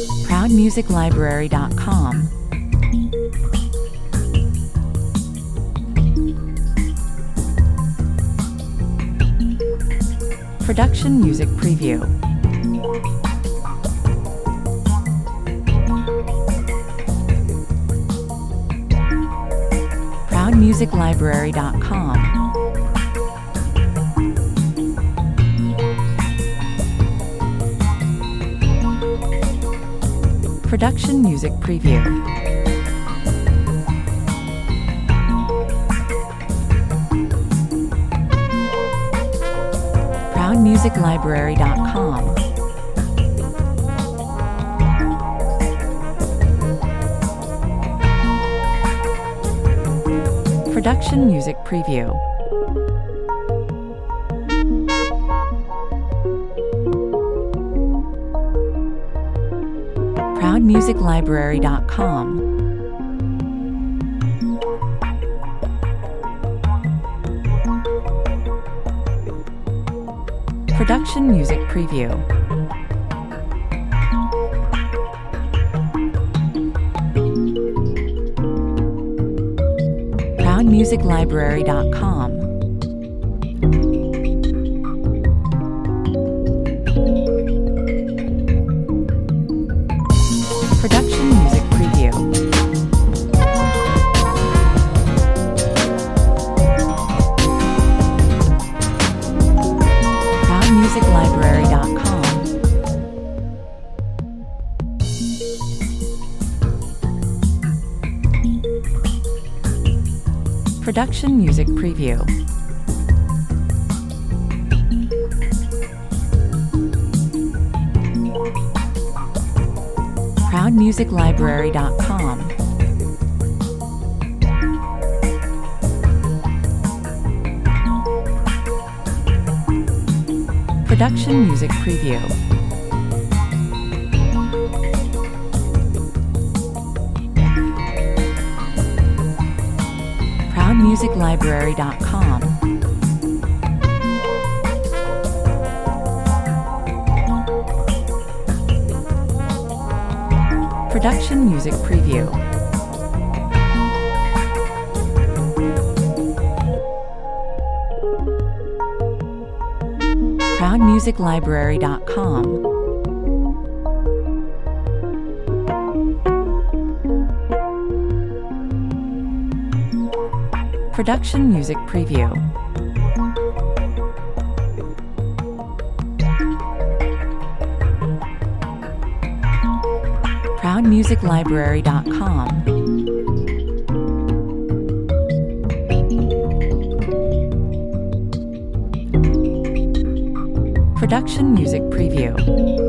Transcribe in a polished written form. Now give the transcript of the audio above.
ProudMusicLibrary.com. Production Music Preview. ProudMusicLibrary.com. Production Music Preview. ProudMusicLibrary.com. Production Music Preview. ProudMusicLibrary.com. Production Music Preview. ProudMusicLibrary.com. Production Music Preview. ProudMusicLibrary.com. Production Music Preview. ProudMusicLibrary.com. Production Music Preview. ProudMusicLibrary.com. Production Music Preview. ProudMusicLibrary.com. Production Music Preview. ProudMusicLibrary.com. Production Music Preview.